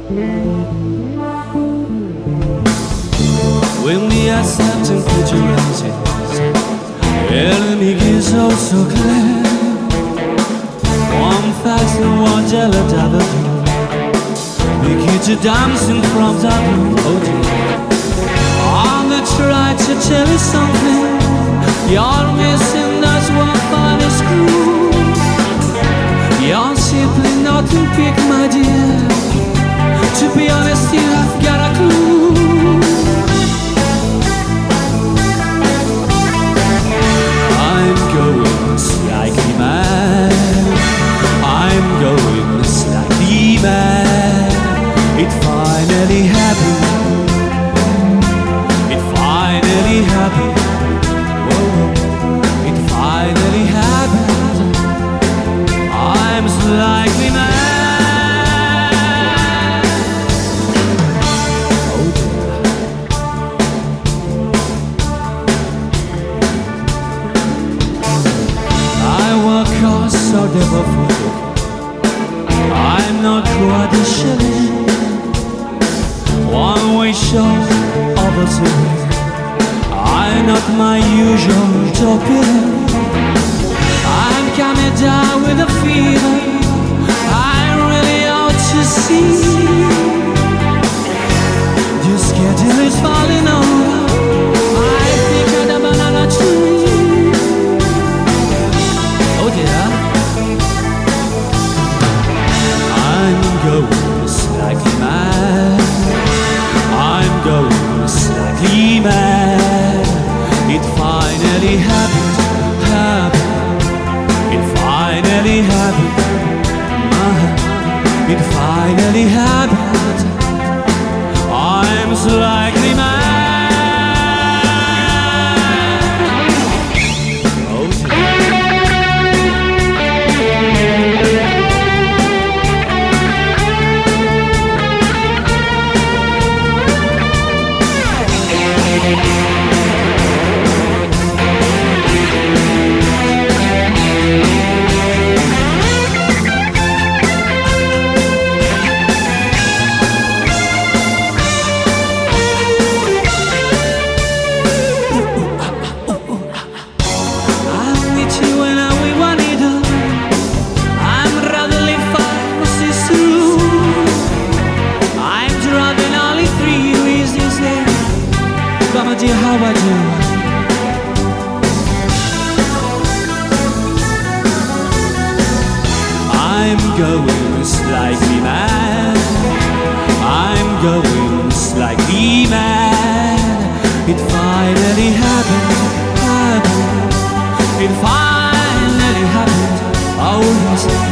When the accepting picture rises, enemy is also clear. One fast and one jealous other. The kids are dancing from the room. Oh dear. I'm gonna try to tell you something. You're missing that's one funny screw. You're simply nothing big, my dear. To be honest, you have got a clue. I'm going slightly mad. I'm going slightly mad. It finally happened. It finally happened. Whoa, it finally happened. I'm slightly mad. So devil-footed, I'm not quite a shilling. One-way show over to me. I'm not my usual topic. I'm coming down with a fever. I really ought to see. This schedule is falling over. I think of the banana tree. Oh dear. I'm going slightly mad. I'm going slightly mad. It finally happened, It finally happened. It finally happened. I'm slightly mad. How I do. I'm going slightly mad. I'm going slightly mad. It finally happened. It finally happened. Oh yes.